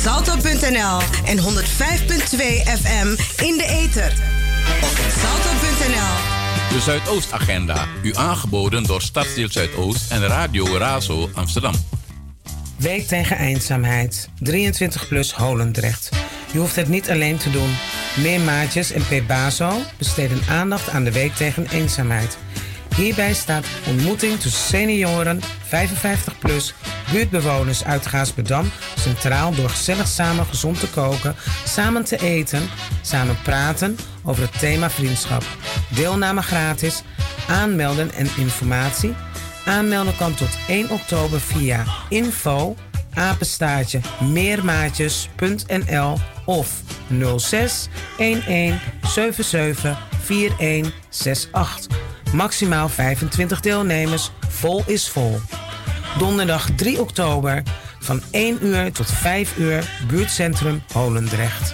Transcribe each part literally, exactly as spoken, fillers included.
salto punt n l en honderd vijf komma twee F M in de ether. Op salto punt n l. De Zuidoostagenda, u aangeboden door Stadsdeel Zuidoost en Radio Razo Amsterdam. Week tegen eenzaamheid. drieëntwintig plus Holendrecht. Je hoeft het niet alleen te doen. Meer Maatjes en Pebazo besteden aandacht aan de Week tegen eenzaamheid. Hierbij staat ontmoeting tussen senioren, vijfenvijftig plus, buurtbewoners uit Gaasperdam centraal door gezellig samen gezond te koken, samen te eten, samen praten over het thema vriendschap. Deelname gratis, aanmelden en informatie. Aanmelden kan tot één oktober via info apenstaartje meermaatjes punt n l of nul zes een een zeven zeven vier een zes acht. Maximaal vijfentwintig deelnemers, vol is vol. Donderdag drie oktober van één uur tot vijf uur, buurtcentrum Holendrecht.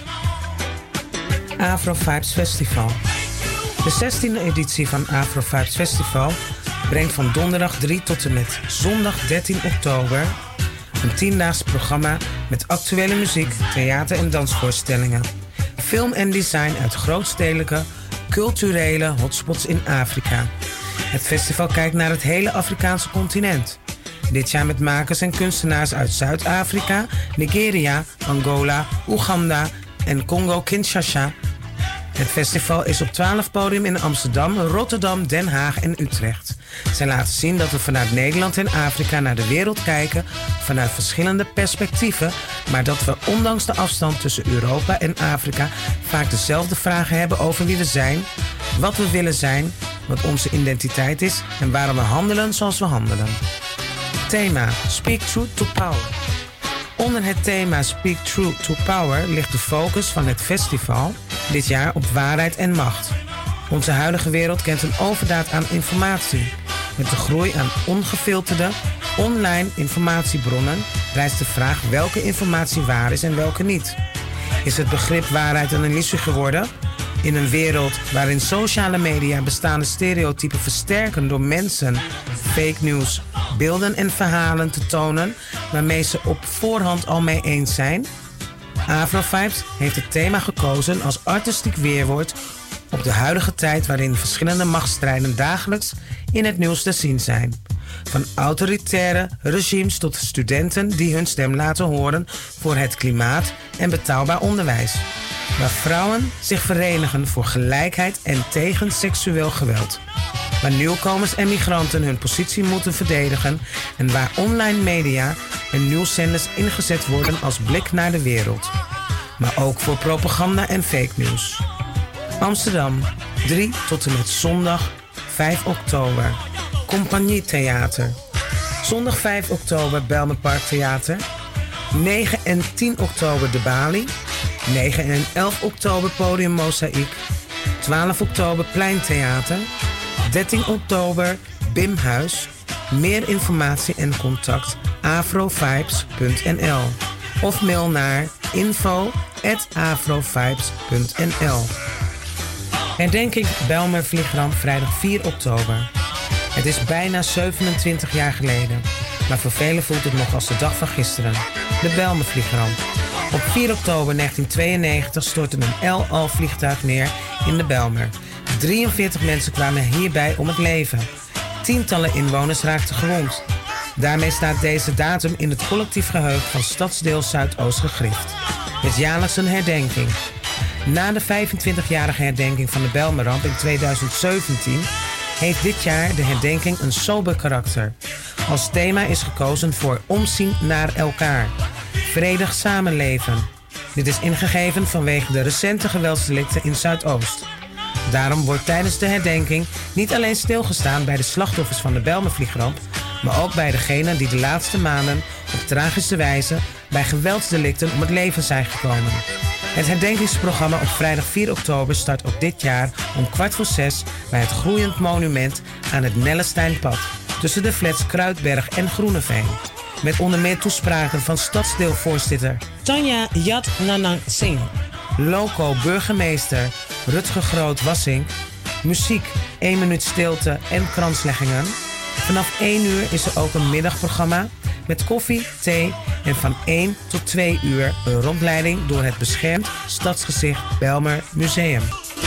Afro Vibes Festival. De zestiende editie van Afro Vibes Festival brengt van donderdag drie tot en met zondag dertien oktober een tiendaags programma met actuele muziek, theater- en dansvoorstellingen. Film en design uit grootstedelijke, culturele hotspots in Afrika. Het festival kijkt naar het hele Afrikaanse continent. Dit jaar met makers en kunstenaars uit Zuid-Afrika, Nigeria, Angola, Oeganda en Congo-Kinshasa. Het festival is op twaalf podium in Amsterdam, Rotterdam, Den Haag en Utrecht. Zij laten zien dat we vanuit Nederland en Afrika naar de wereld kijken vanuit verschillende perspectieven, maar dat we ondanks de afstand tussen Europa en Afrika vaak dezelfde vragen hebben over wie we zijn, wat we willen zijn, wat onze identiteit is en waarom we handelen zoals we handelen. Thema Speak Truth to Power. Onder het thema Speak Truth to Power ligt de focus van het festival dit jaar op waarheid en macht. Onze huidige wereld kent een overdaad aan informatie. Met de groei aan ongefilterde, online informatiebronnen rijst de vraag welke informatie waar is en welke niet. Is het begrip waarheid een illusie geworden? In een wereld waarin sociale media bestaande stereotypen versterken door mensen fake news, beelden en verhalen te tonen waarmee ze op voorhand al mee eens zijn? Afro Vibes heeft het thema gekozen als artistiek weerwoord op de huidige tijd waarin verschillende machtsstrijden dagelijks in het nieuws te zien zijn. Van autoritaire regimes tot studenten die hun stem laten horen voor het klimaat en betaalbaar onderwijs. Waar vrouwen zich verenigen voor gelijkheid en tegen seksueel geweld. Waar nieuwkomers en migranten hun positie moeten verdedigen en waar online media en nieuwszenders ingezet worden als blik naar de wereld. Maar ook voor propaganda en fake news. Amsterdam, drie tot en met zondag vijf oktober. Compagnie Theater. Zondag vijf oktober Bijlmerpark Theater. negen en tien oktober De Bali. negen en elf oktober Podium Mozaïek. twaalf oktober Pleintheater. dertien oktober Bimhuis. Meer informatie en contact afrovibes punt n l of mail naar info at afrovibes punt n l. Herdenking Bijlmer Vliegramp vrijdag vier oktober. Het is bijna zevenentwintig jaar geleden, maar voor velen voelt het nog als de dag van gisteren. De Bijlmer Vliegramp. Op vier oktober negentien tweeënnegentig stortte een El Al vliegtuig neer in de Bijlmer. drieënveertig mensen kwamen hierbij om het leven. Tientallen inwoners raakten gewond. Daarmee staat deze datum in het collectief geheugen van Stadsdeel Zuidoost gegrift. Het jaarlijks een herdenking. Na de vijfentwintigjarige herdenking van de Bijlmerramp in tweeduizend zeventien heeft dit jaar de herdenking een sober karakter. Als thema is gekozen voor omzien naar elkaar. Vredig samenleven. Dit is ingegeven vanwege de recente geweldsdelicten in Zuidoost. Daarom wordt tijdens de herdenking niet alleen stilgestaan bij de slachtoffers van de Bijlmervliegramp, maar ook bij degenen die de laatste maanden op tragische wijze bij geweldsdelicten om het leven zijn gekomen. Het herdenkingsprogramma op vrijdag vier oktober start ook dit jaar om kwart voor zes bij het Groeiend Monument aan het Nellesteinpad tussen de flats Kruidberg en Groeneveen. Met onder meer toespraken van stadsdeelvoorzitter Tanja Yat Nanang Singh, loco burgemeester Rutger Groot-Wassink, muziek, één minuut stilte en kransleggingen. Vanaf één uur is er ook een middagprogramma met koffie, thee En van één tot twee uur een rondleiding door het beschermd stadsgezicht Bijlmer Museum.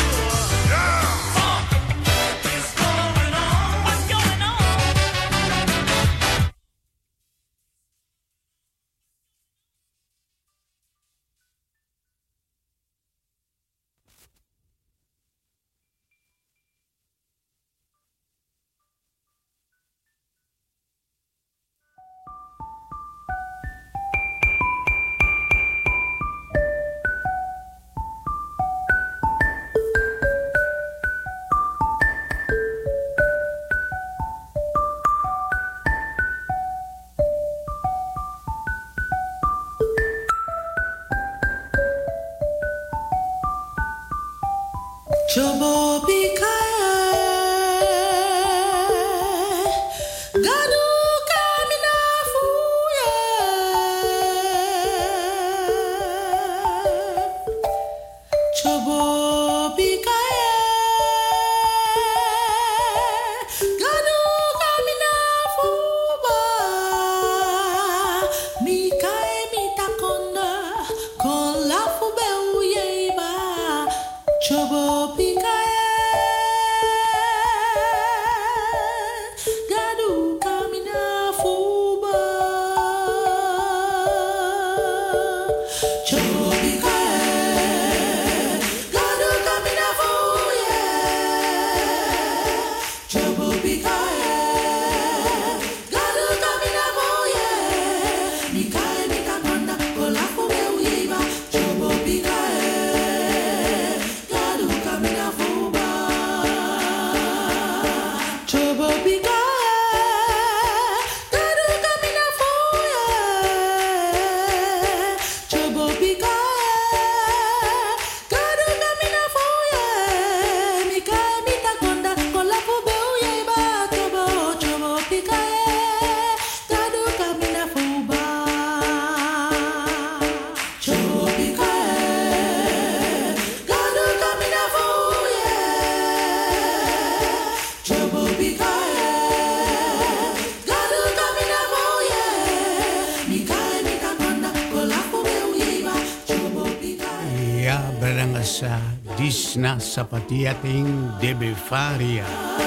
Disna Sapatia ting de Befaria.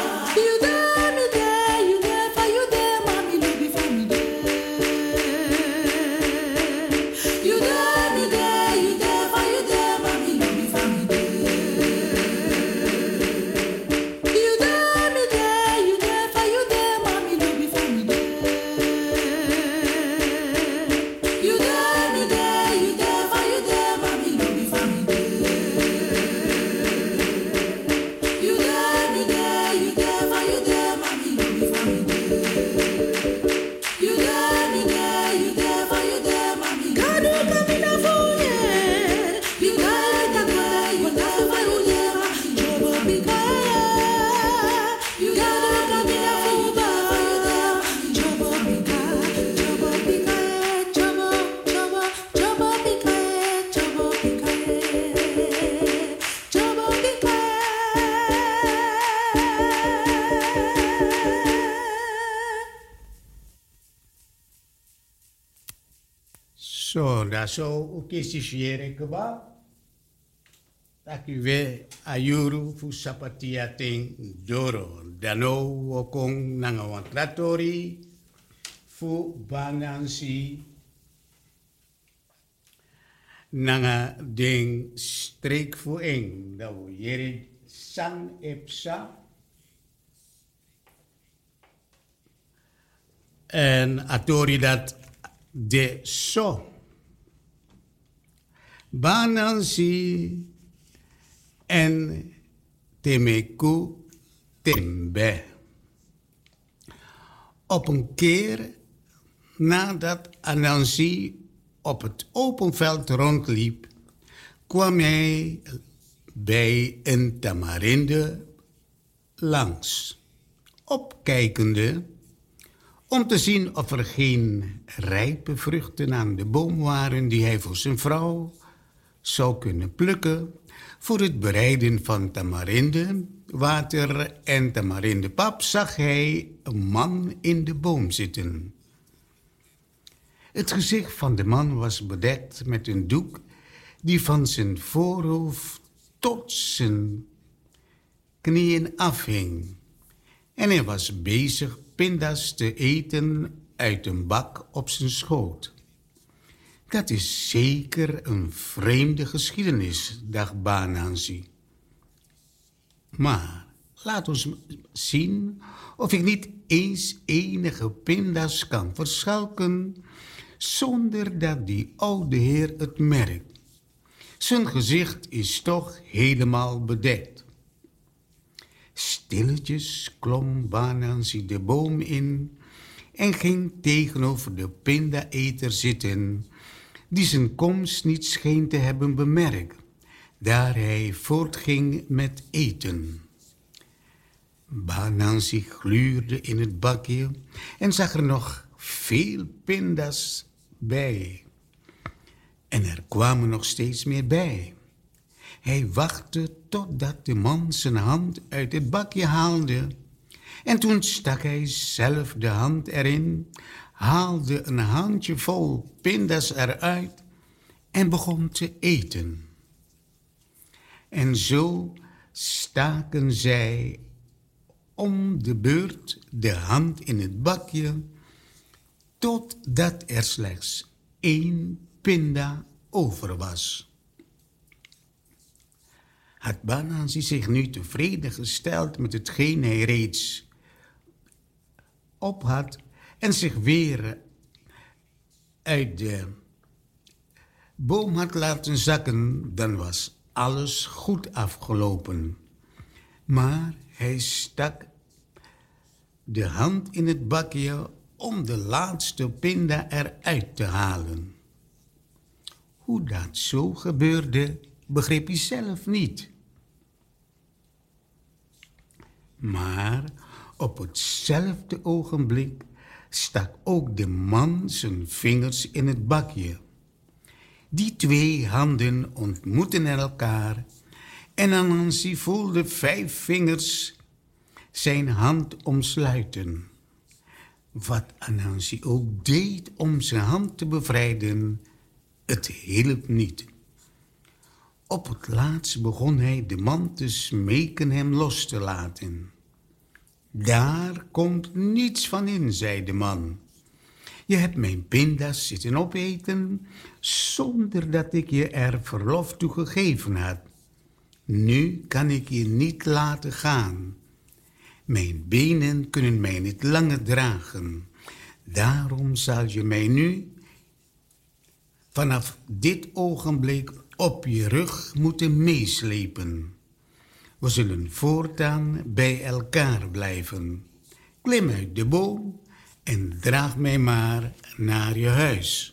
So, da so ukisisiere keba. Taki we ayuru fu sapatia ting doro. Dano wokong nangawantratori fu banansi nanga ding streek fu eng. Da wo yere sang epsa. En atori dat de so. Banansi en Temeku Tembe. Op een keer nadat Anansi op het open veld rondliep, kwam hij bij een tamarinde langs. Opkijkende om te zien of er geen rijpe vruchten aan de boom waren die hij voor zijn vrouw zou kunnen plukken voor het bereiden van tamarinde, water en tamarindepap, zag hij een man in de boom zitten. Het gezicht van de man was bedekt met een doek die van zijn voorhoofd tot zijn knieën afhing. En hij was bezig pinda's te eten uit een bak op zijn schoot. Dat is zeker een vreemde geschiedenis, dacht Banansi. Maar laat ons zien of ik niet eens enige pinda's kan verschalken zonder dat die oude heer het merkt. Zijn gezicht is toch helemaal bedekt. Stilletjes klom Banansi de boom in en ging tegenover de pindaeter zitten, die zijn komst niet scheen te hebben bemerkt, daar hij voortging met eten. Banansi gluurde in het bakje en zag er nog veel pinda's bij. En er kwamen nog steeds meer bij. Hij wachtte totdat de man zijn hand uit het bakje haalde. En toen stak hij zelf de hand erin, haalde een handjevol pinda's eruit en begon te eten. En zo staken zij om de beurt de hand in het bakje, totdat er slechts één pinda over was. Had Banansi zich nu tevreden gesteld met hetgeen hij reeds op had en zich weer uit de boom had laten zakken, dan was alles goed afgelopen. Maar hij stak de hand in het bakje om de laatste pinda eruit te halen. Hoe dat zo gebeurde, begreep hij zelf niet. Maar op hetzelfde ogenblik stak ook de man zijn vingers in het bakje. Die twee handen ontmoetten elkaar en Anansi voelde vijf vingers zijn hand omsluiten. Wat Anansi ook deed om zijn hand te bevrijden, het hielp niet. Op het laatst begon hij de man te smeken hem los te laten. Daar komt niets van in, zei de man. Je hebt mijn pinda's zitten opeten zonder dat ik je er verlof toe gegeven had. Nu kan ik je niet laten gaan. Mijn benen kunnen mij niet langer dragen. Daarom zal je mij nu vanaf dit ogenblik op je rug moeten meeslepen. We zullen voortaan bij elkaar blijven. Klim uit de boom en draag mij maar naar je huis.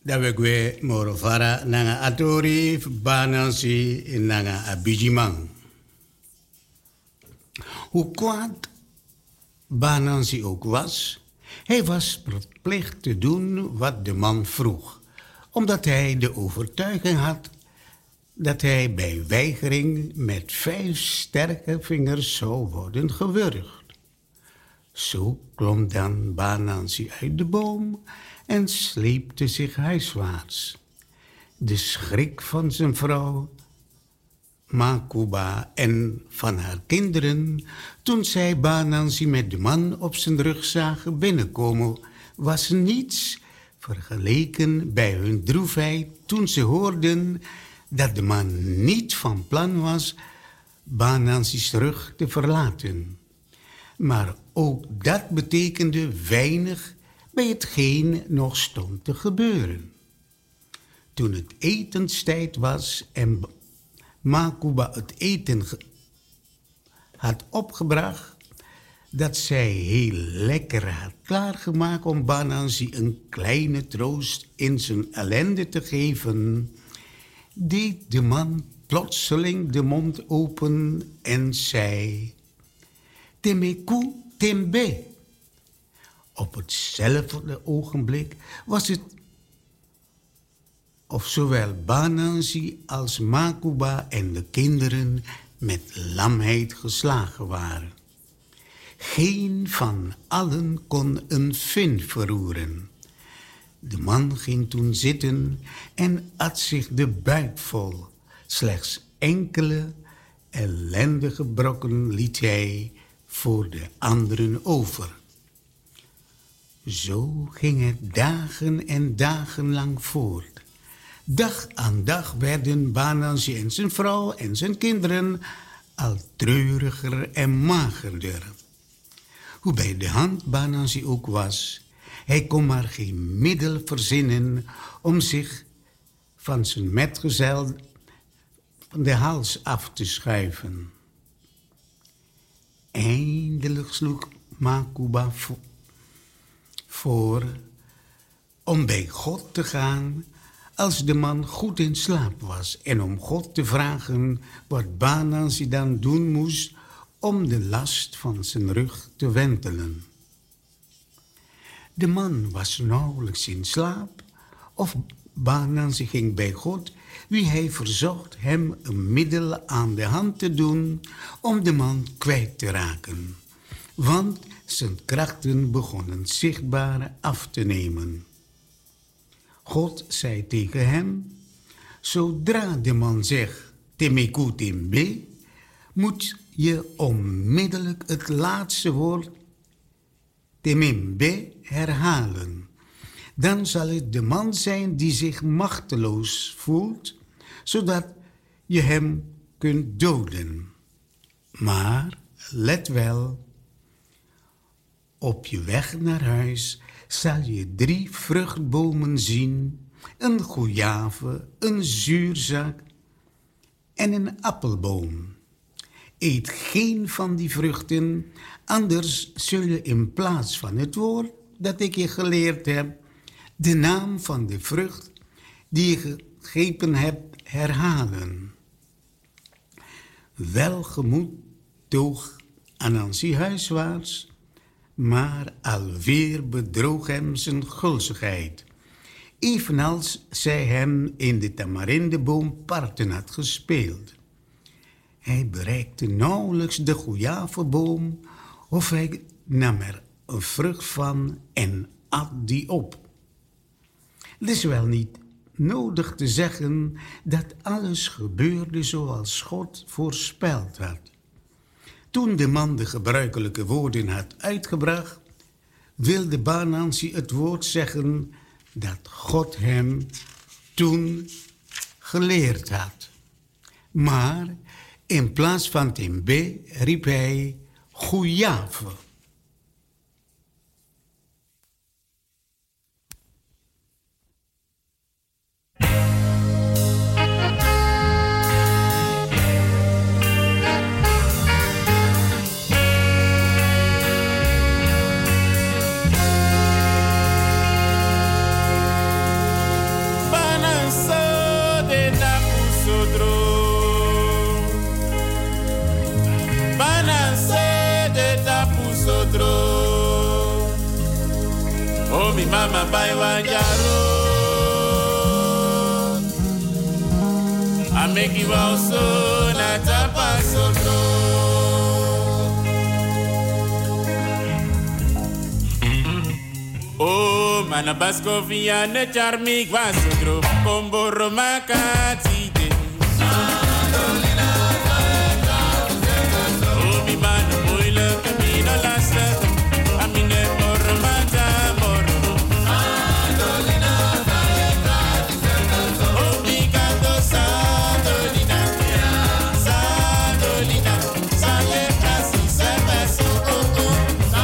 Dat we kwe morovara nanga atori banansi nanga abijimang. Hoe kwaad Banansi ook was, hij was verplicht te doen wat de man vroeg, omdat hij de overtuiging had dat hij bij weigering met vijf sterke vingers zou worden gewurgd. Zo klom dan Banansi uit de boom en sleepte zich huiswaarts. De schrik van zijn vrouw Makuba en van haar kinderen, toen zij Banansi met de man op zijn rug zagen binnenkomen, was niets vergeleken bij hun droefheid toen ze hoorden dat de man niet van plan was Banansi's rug te verlaten. Maar ook dat betekende weinig bij hetgeen nog stond te gebeuren. Toen het etenstijd was en Makuba het eten had opgebracht, dat zij heel lekker had klaargemaakt om Banansi een kleine troost in zijn ellende te geven, deed de man plotseling de mond open en zei: Temeku tembe. Op hetzelfde ogenblik was het of zowel Banansi als Makuba en de kinderen met lamheid geslagen waren. Geen van allen kon een vin verroeren. De man ging toen zitten en at zich de buik vol. Slechts enkele ellendige brokken liet hij voor de anderen over. Zo ging het dagen en dagen lang voort. Dag aan dag werden Banansi en zijn vrouw en zijn kinderen al treuriger en magerder. Hoe bij de hand Banansi ook was, hij kon maar geen middel verzinnen om zich van zijn metgezel van de hals af te schuiven. Eindelijk sloeg Makuba voor om bij God te gaan als de man goed in slaap was en om God te vragen wat Banansi dan doen moest om de last van zijn rug te wentelen. De man was nauwelijks in slaap of Banansi ging bij God, wie hij verzocht hem een middel aan de hand te doen om de man kwijt te raken, want zijn krachten begonnen zichtbaar af te nemen. God zei tegen hem: zodra de man zegt Temeku tembe, moet je onmiddellijk het laatste woord temembe herhalen. Dan zal het de man zijn die zich machteloos voelt, zodat je hem kunt doden. Maar let wel, op je weg naar huis zal je drie vruchtbomen zien, een goeave, een zuurzak en een appelboom. Eet geen van die vruchten, anders zul je in plaats van het woord dat ik je geleerd heb, de naam van de vrucht die je gegeten hebt herhalen. Welgemoed toog Anansi huiswaarts, maar alweer bedroog hem zijn gulzigheid, evenals zij hem in de tamarindeboom parten had gespeeld. Hij bereikte nauwelijks de goeaveboom of hij nam er een vrucht van en at die op. Het is wel niet nodig te zeggen dat alles gebeurde zoals God voorspeld had. Toen de man de gebruikelijke woorden had uitgebracht, wilde Banansi het woord zeggen dat God hem toen geleerd had. Maar in plaats van tembe riep hij goeave. sodro. Bananse de tapu sodro. Oh mi mama bai wanjaro. Ameki wa oso na tapa sodro. Oh, mana basko via ne charmi guasodro, combo romakati de. Oh, mi mano muy lo camino la seta, a mi ne morro mata morro. Oh, mi canto sandolina, sandolina, sale casi se beso. Oh, oh.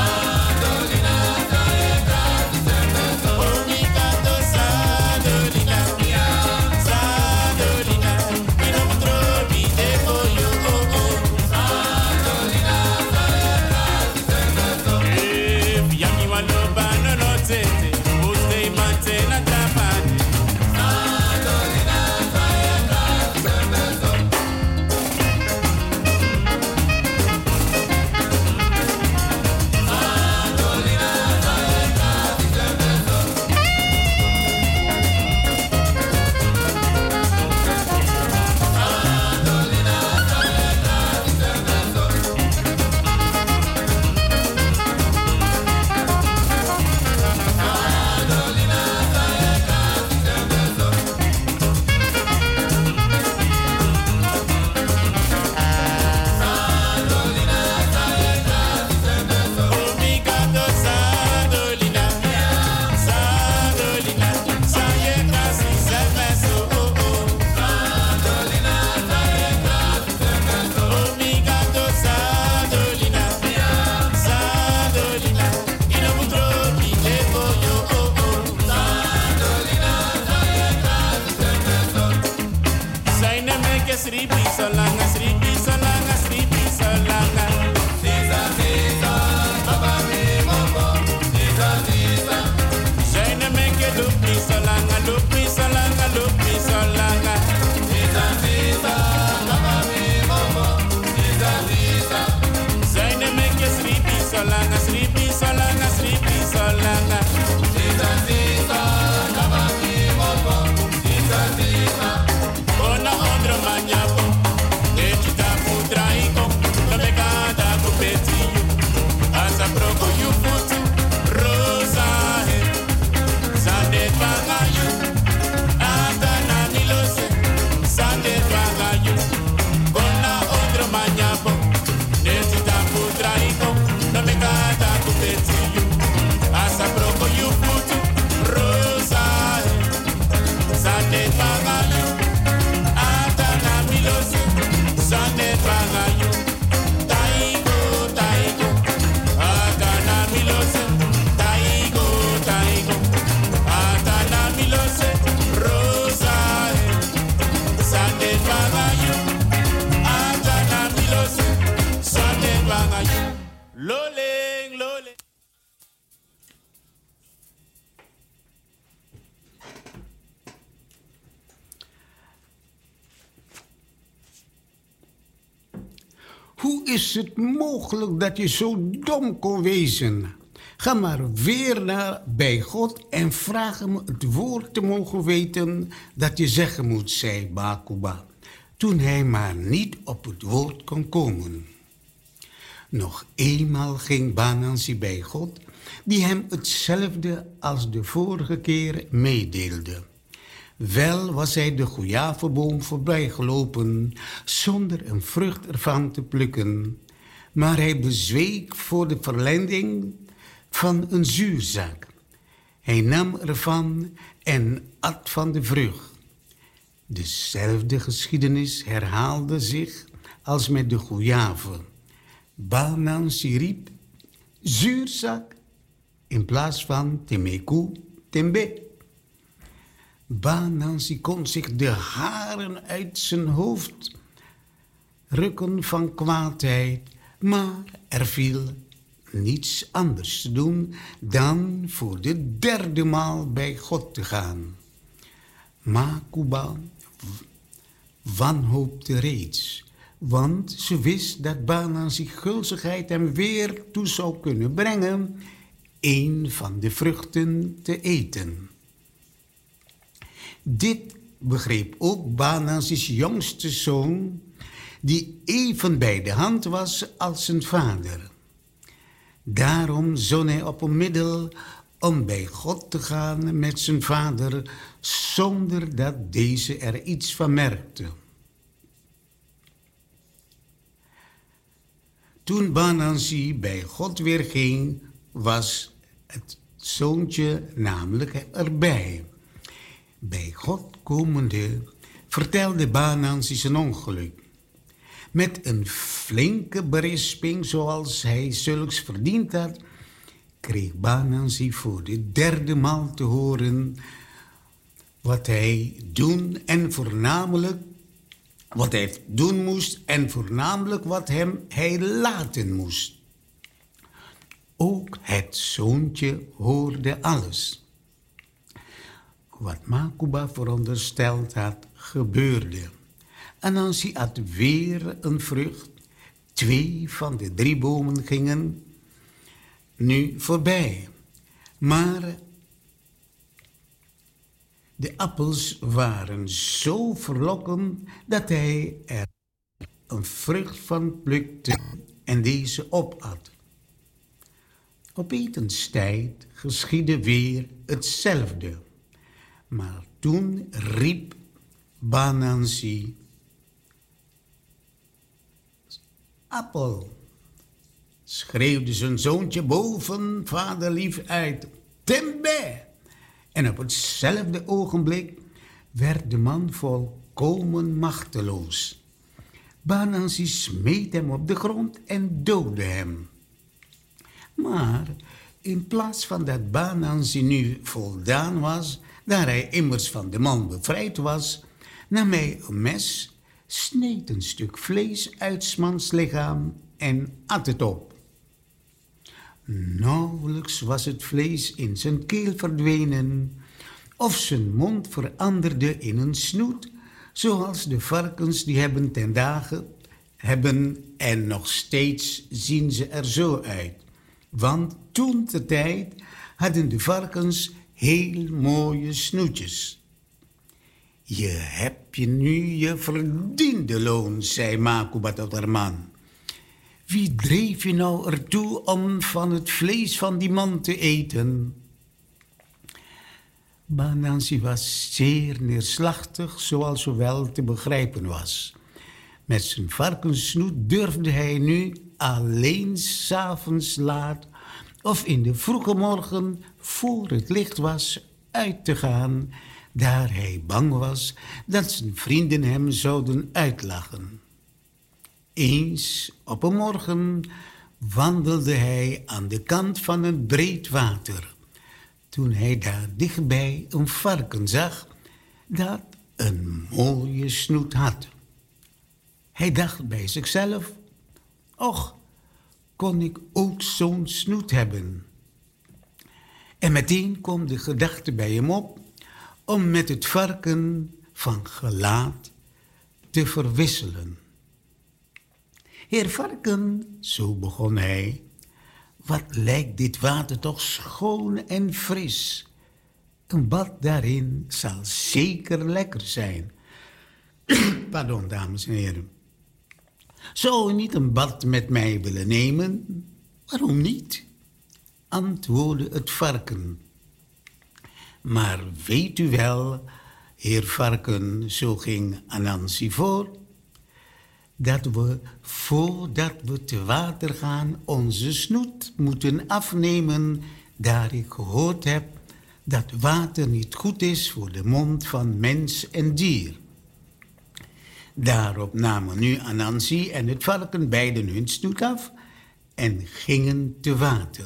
Hoe is het mogelijk dat je zo dom kon wezen? Ga maar weer naar bij God en vraag hem het woord te mogen weten dat je zeggen moet, zei Bakuba, toen hij maar niet op het woord kon komen. Nog eenmaal ging Banansi bij God, die hem hetzelfde als de vorige keer meedeelde. Wel was hij de goejavenboom voorbijgelopen zonder een vrucht ervan te plukken, maar hij bezweek voor de verleiding van een zuurzak. Hij nam ervan en at van de vrucht. Dezelfde geschiedenis herhaalde zich als met de goejave. Banansi riep zuurzak in plaats van temeku tembe. Banansi kon zich de haren uit zijn hoofd rukken van kwaadheid, maar er viel niets anders te doen dan voor de derde maal bij God te gaan. Makuba wanhoopte reeds, want ze wist dat Banansi gulzigheid hem weer toe zou kunnen brengen een van de vruchten te eten. Dit begreep ook Banansi's jongste zoon, die even bij de hand was als zijn vader. Daarom zon hij op een middel om bij God te gaan met zijn vader, zonder dat deze er iets van merkte. Toen Banansi bij God weer ging, was het zoontje namelijk erbij. Bij God komende vertelde Banansi zijn ongeluk. Met een flinke berisping, zoals hij zulks verdiend had, kreeg Banansi voor de derde maal te horen wat hij doen en voornamelijk wat hij doen moest en voornamelijk wat hem hij laten moest. Ook het zoontje hoorde alles. Wat Makuba verondersteld had, gebeurde. Anansi had weer een vrucht. Twee van de drie bomen gingen nu voorbij. Maar de appels waren zo verlokkend dat hij er een vrucht van plukte en deze opat. Op etenstijd geschiedde weer hetzelfde. Maar toen riep Banansi: appel! Schreeuwde zijn zoontje boven vaderlief uit: Tembe! En op hetzelfde ogenblik werd de man volkomen machteloos. Banansi smeet hem op de grond en doodde hem. Maar in plaats van dat Banansi nu voldaan was, daar hij immers van de man bevrijd was, nam hij een mes, sneed een stuk vlees uit 's mans lichaam en at het op. Nauwelijks was het vlees in zijn keel verdwenen, of zijn mond veranderde in een snoet, zoals de varkens die hebben ten dagen hebben en nog steeds zien ze er zo uit. Want toen de tijd hadden de varkens heel mooie snoetjes. Je hebt je nu je verdiende loon, zei Makuba tot haar man. Wie dreef je nou ertoe om van het vlees van die man te eten? Banansi was zeer neerslachtig, zoals wel te begrijpen was. Met zijn varkenssnoet durfde hij nu alleen 's avonds laat of in de vroege morgen, voor het licht was, uit te gaan, daar hij bang was dat zijn vrienden hem zouden uitlachen. Eens op een morgen wandelde hij aan de kant van een breed water, toen hij daar dichtbij een varken zag dat een mooie snoet had. Hij dacht bij zichzelf: och, kon ik ook zo'n snoet hebben? En meteen kwam de gedachte bij hem op om met het varken van gelaat te verwisselen. Heer varken, zo begon hij, wat lijkt dit water toch schoon en fris. Een bad daarin zal zeker lekker zijn. Pardon, dames en heren. Zou u niet een bad met mij willen nemen? Waarom niet? Antwoordde het varken. Maar weet u wel, heer varken, zo ging Anansi voor, dat we, voordat we te water gaan, onze snoet moeten afnemen, daar ik gehoord heb dat water niet goed is voor de mond van mens en dier. Daarop namen nu Anansi en het varken beiden hun snoet af en gingen te water.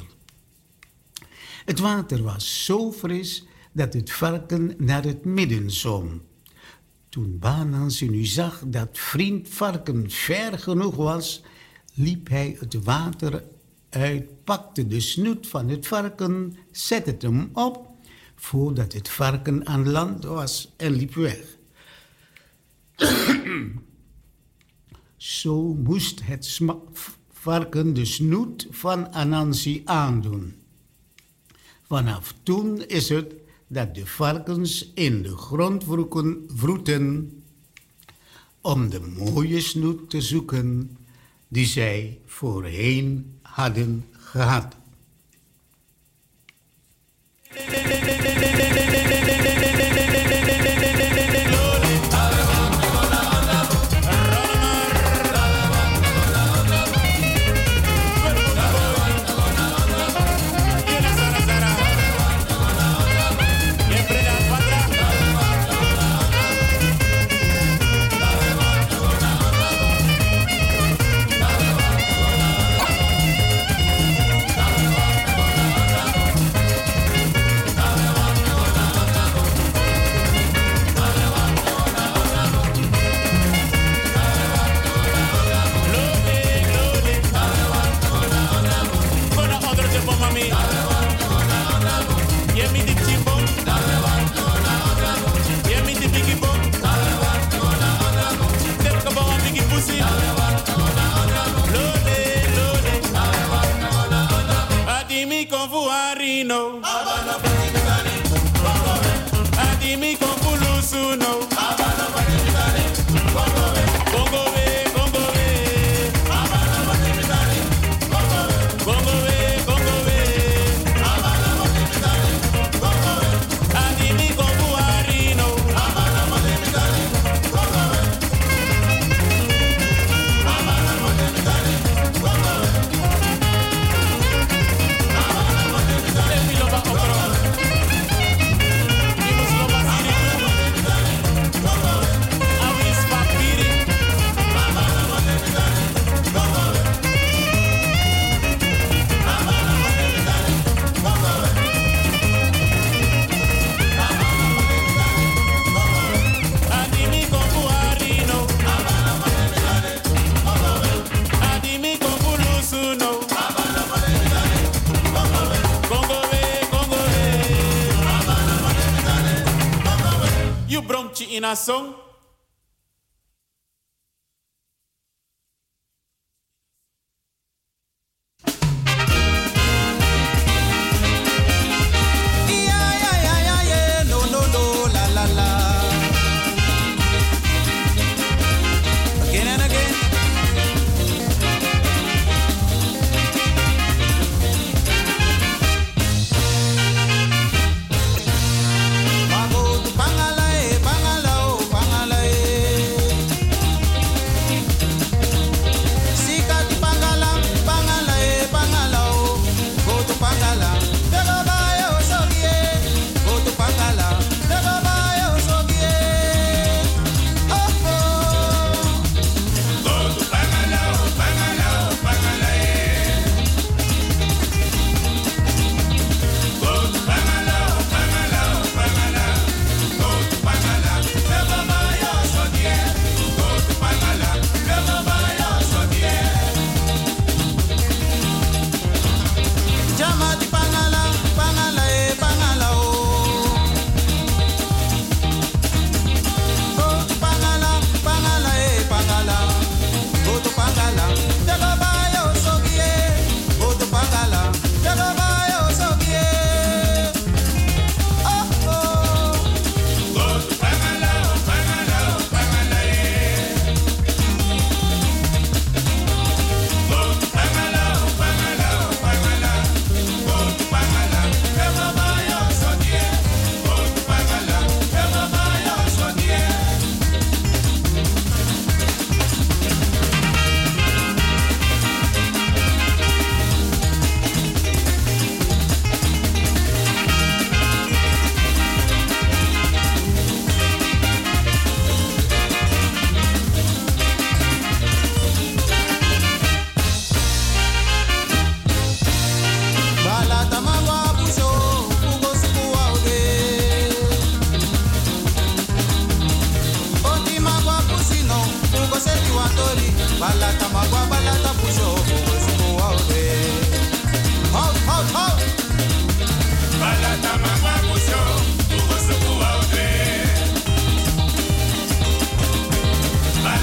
Het water was zo fris dat het varken naar het midden zwom. Toen Banansi nu zag dat vriend varken ver genoeg was, liep hij het water uit, pakte de snoet van het varken, zette het hem op, voordat het varken aan land was en liep weg. Zo moest het sma- varken de snoet van Anansi aandoen. Vanaf toen is het dat de varkens in de grond vroeken, vroeten om de mooie snoet te zoeken die zij voorheen hadden gehad. In a song. Bye.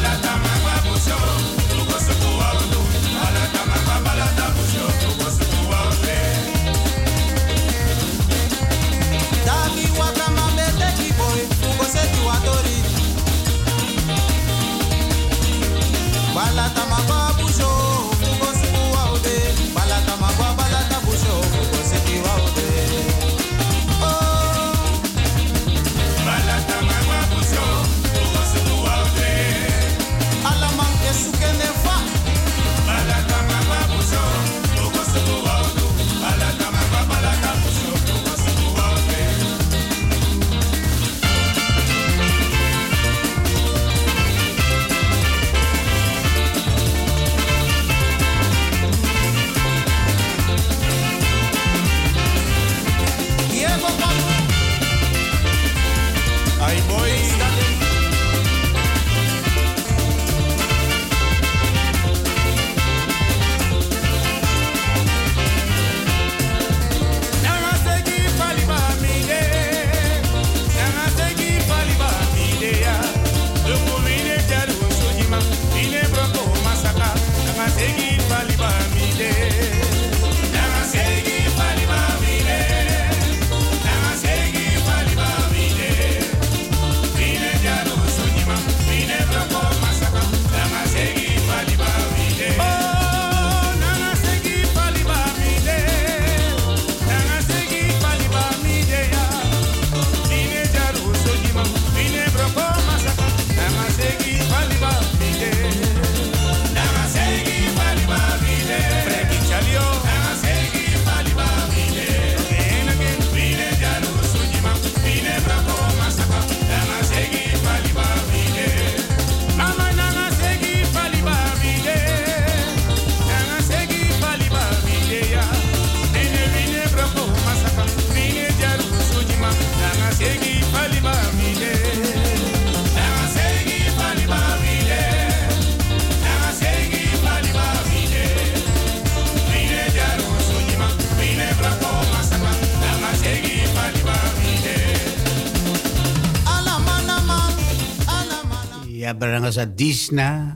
Baranga sa Disna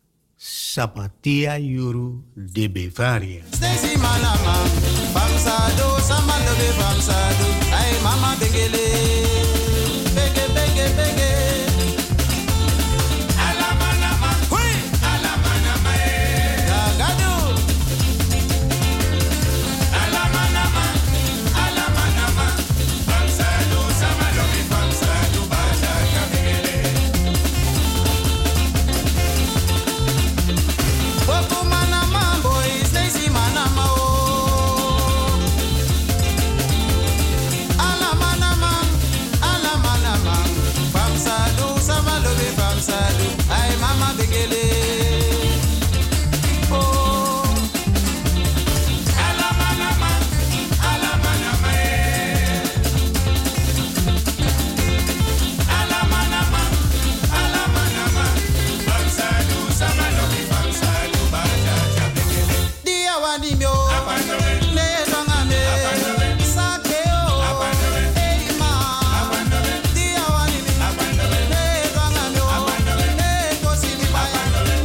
Sapatia Yuru de Bevaria. Stacy Malama, Bamsado, Samalobe Bamsado, ay Mama Bengele, Bege, Bege, Bege. Alamanama, hui, Alamanama, Gagado. Alamanama, Alamanama, Bamsado, Samalobe Bamsado, Bajaka Bengele. Popo Manama, boy, Stacy Manama, oh. Alamanama, Alamanama, Bamsado, Samalobe Bamsado, ay Mama Bengele. Oh. Alamanama, Alamanama, eh. Alamanama, Alamanama, Bamsado, Samalobe Bamsado, Bajaja Bengele. Dia wanimyo, ne dongame, sakeo, hey ma. Dia wanimi, ne dongame, ne kosimi baya,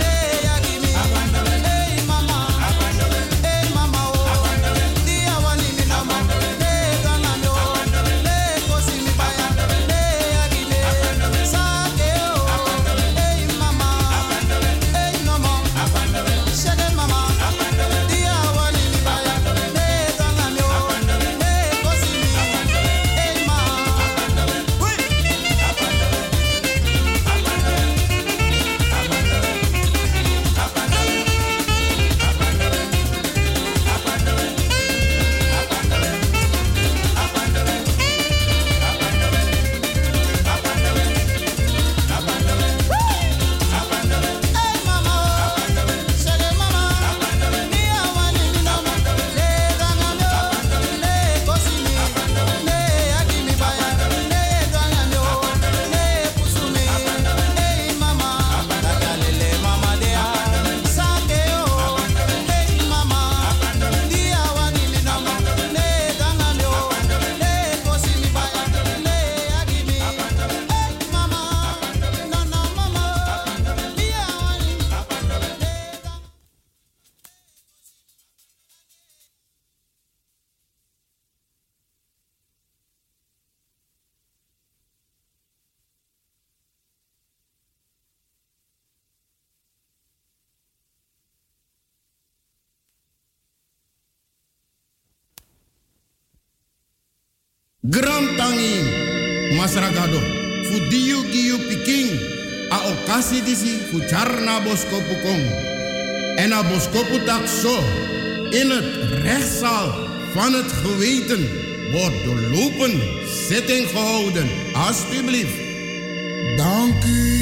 Gram tangi masragado. Fu diu giu piking. A okasi disi fu charna boskopu kong. En a boskopu tak zo. In het rechtszaal van het geweten wordt doorlopen zitting gehouden. Alsjeblieft. Dank u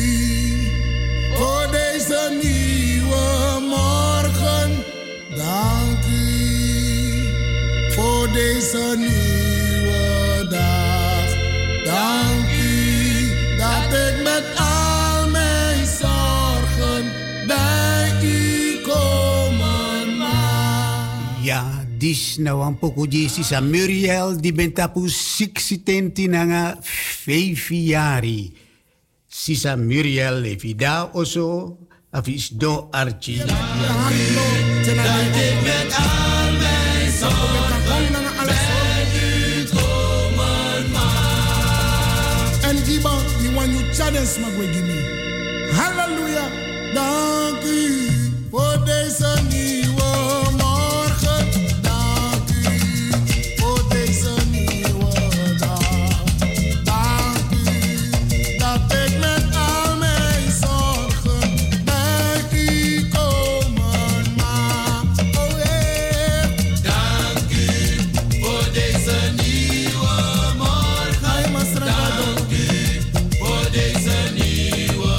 voor deze nieuwe morgen. Dank u voor deze nieuwe dag. Dank u dat ik met al mijn zorgen bij u komen mag. Ja, dis nou een poco di Sisa Muriel di bentapu sixitenti nanga vijfjari. Sisa Muriel levida oso avis do archi. Dat ik met al mijn zorgen bij u komen mag. En Giba, die one you challenge mag we give me. Halleluja, dank u voor deze nieuwe morgen. Dank u voor deze nieuwe dag. Dank u dat ik met al mijn zorgen bij u komen mag. Oh yeah. Dank u voor deze nieuwe morgen. Dank u voor deze nieuwe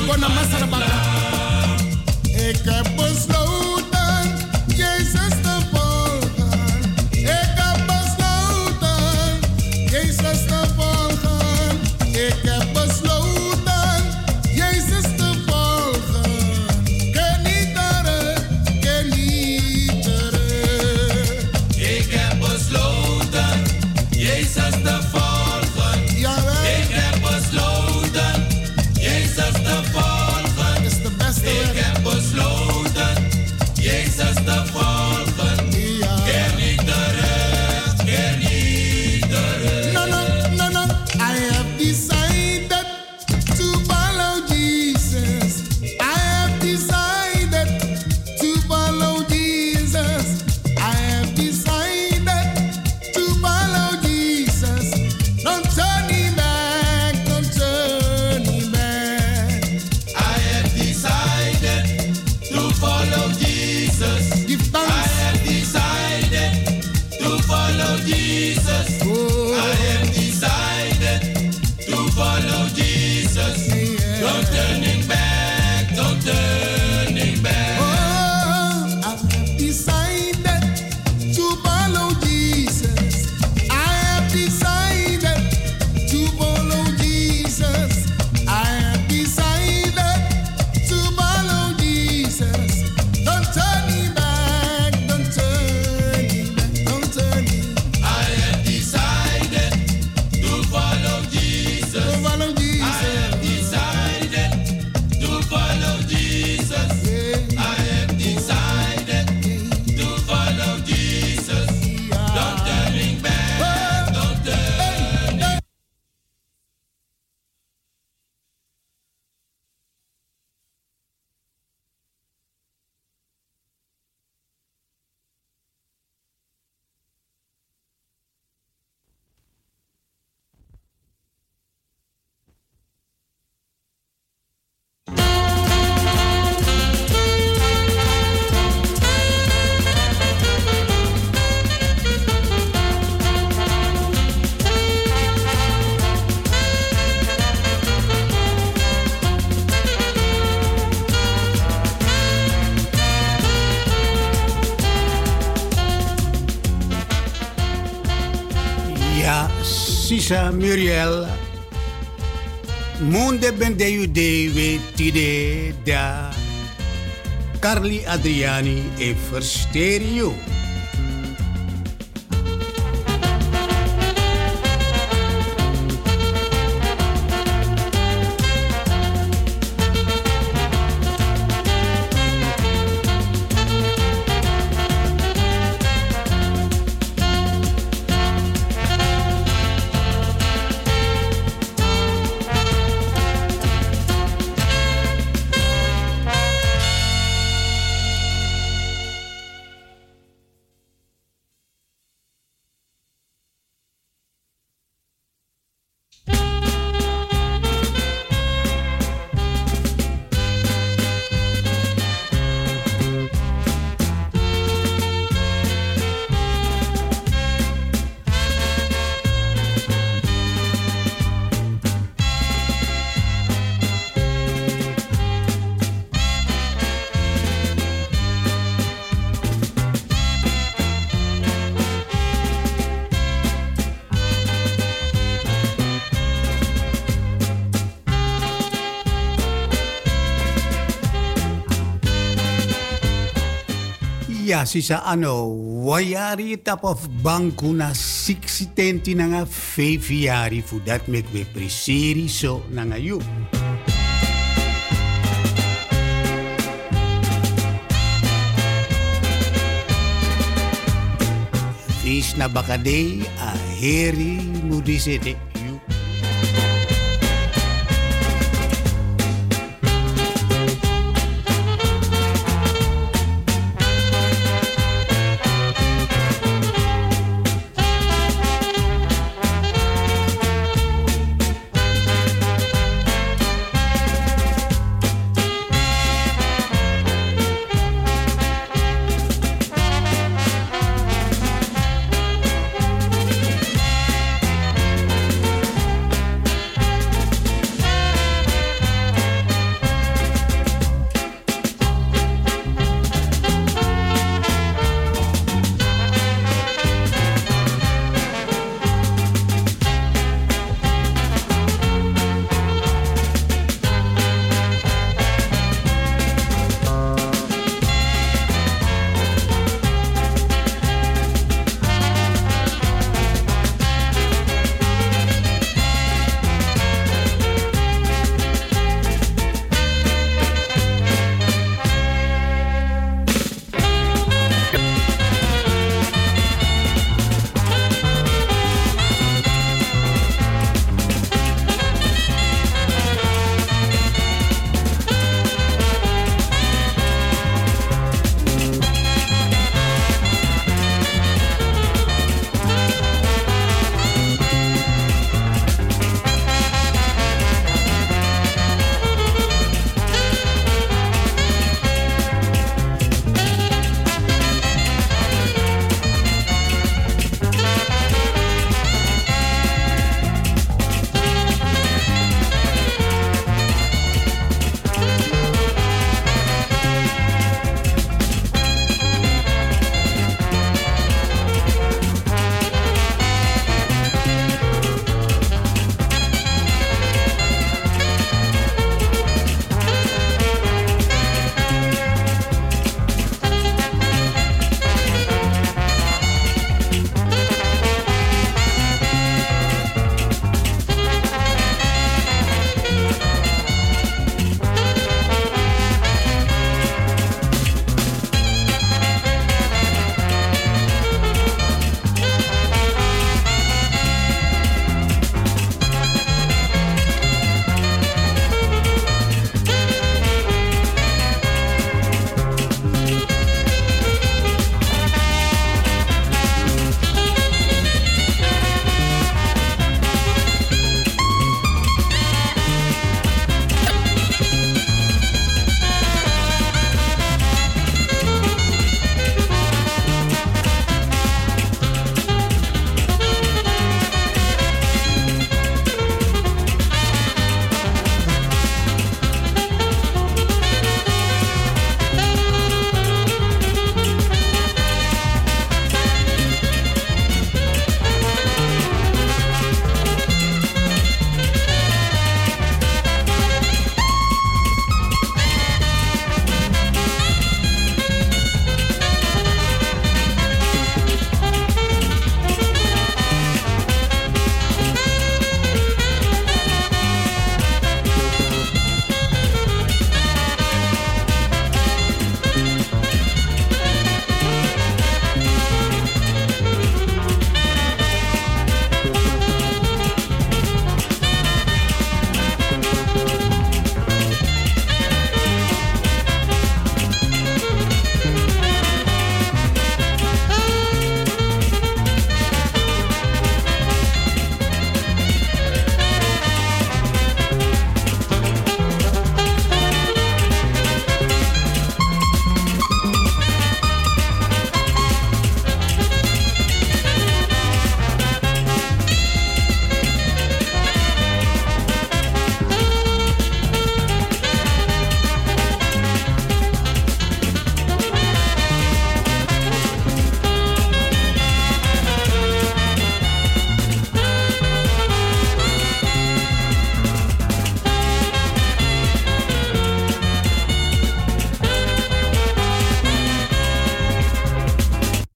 Gonna Masarabaka. Ik heb besloten Jezus te volgen. Ik heb besloten Jezus te volgen. Ik heb besloten Jezus te volgen. Ken niet terug, ken niet terug. Ik heb besloten Jezus te volgen. Jawel. Ik heb besloten Jezus te volgen. Is de beste. Ik heb besloten Jezus te volgen. Ja. Keer niet terug, keer niet terug. No, no, no, no. I have decided to follow Jesus. I have decided to follow Jesus. I have decided to follow Jesus. Don't turn me back, don't turn me back. I have decided to follow Jesus. Give thanks. I have decided to follow Jesus. Oh. I have decided to follow Jesus. Yeah. Don't turning back, don't turning back. Oh, I have decided to follow Jesus. I have decided to follow Jesus. I have decided to follow Jesus. Don't turn me back, don't turn me back, don't turn me. I have decided to follow Jesus. To follow Jesus. I have decided to follow Jesus. I have decided to follow Jesus. Don't turning back, don't turn back. Ja, Sisa Muriel. Munde ben de jude we tide da. Carly Adriani e Versterio. Ya sisa ano, wayari tap of banku na sixty-tenti na nga feviari fu dat mek we preseri so na nga yu. Vis na bakade a heri nudisete.